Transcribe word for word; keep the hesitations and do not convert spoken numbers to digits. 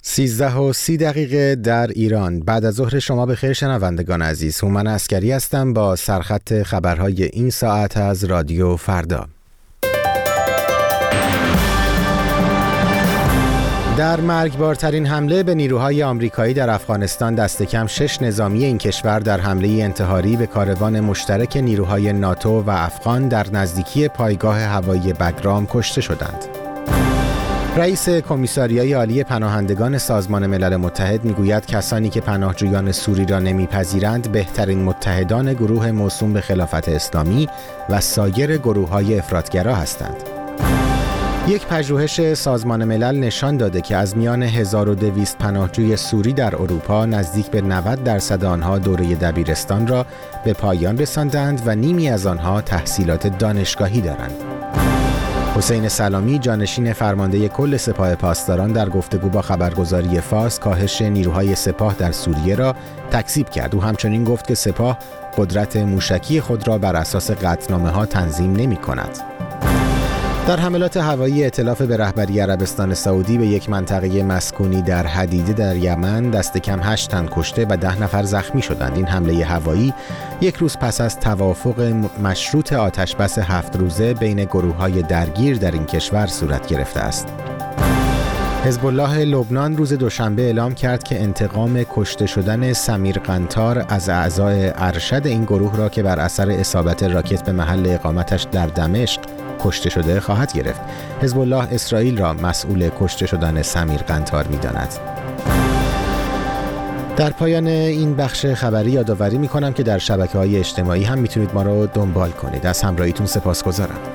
سیزده و سی دقیقه در ایران. بعد از ظهر شما بخیر شنوندگان عزیز. هومن عسکری هستم با سرخط خبرهای این ساعت از رادیو فردا. در مرگبارترین حمله به نیروهای آمریکایی در افغانستان دست کم شش نظامی این کشور در حمله انتحاری به کاروان مشترک نیروهای ناتو و افغان در نزدیکی پایگاه هوایی بگرام کشته شدند. رئیس کمیساریای عالی پناهندگان سازمان ملل متحد میگوید کسانی که پناهجویان سوری را نمیپذیرند بهترین متحدان گروه موسوم به خلافت اسلامی و سایر گروه‌های افراطگرا هستند. یک پژوهش سازمان ملل نشان داده که از میان هزار و دویست پناهجوی سوری در اروپا نزدیک به نود درصد آنها دوره دبیرستان را به پایان رساندند و نیمی از آنها تحصیلات دانشگاهی دارند. حسین سلامی جانشین فرمانده کل سپاه پاسداران در گفتگو با خبرگزاری فارس کاهش نیروهای سپاه در سوریه را تکذیب کرد. او همچنین گفت که سپاه قدرت موشکی خود را بر اساس قطعنامه‌ها تنظیم نمی‌کند. در حملات هوایی ائتلاف به رهبری عربستان سعودی به یک منطقه مسکونی در حدیده در یمن دست کم هشت تن کشته و ده نفر زخمی شدند. این حمله هوایی یک روز پس از توافق مشروط آتشبس هفت روزه بین گروه‌های درگیر در این کشور صورت گرفته است. حزب الله لبنان روز دوشنبه اعلام کرد که انتقام کشته شدن سمیر قنطار از اعضای ارشد این گروه را که بر اثر اصابت راکت به محل اقامتش در دمشق کشته شده خواهد گرفت. حزب الله اسرائیل را مسئول کشته شدن سمیر قنطار می‌داند. در پایان این بخش خبری یادآوری می‌کنم که در شبکه‌های اجتماعی هم می‌تونید ما را دنبال کنید. از همراهیتون سپاسگزارم.